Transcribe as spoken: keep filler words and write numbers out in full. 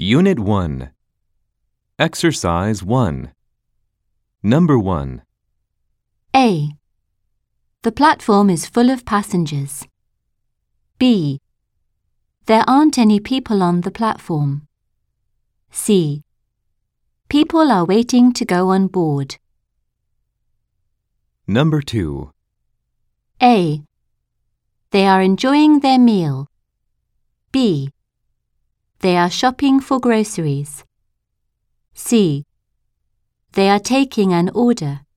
Unit one. Exercise one. Number one. A. The platform is full of passengers. B. There aren't any people on the platform. C. People are waiting to go on board. Number two. A. They are enjoying their meal. B. They are shopping for groceries. C. They are taking an order.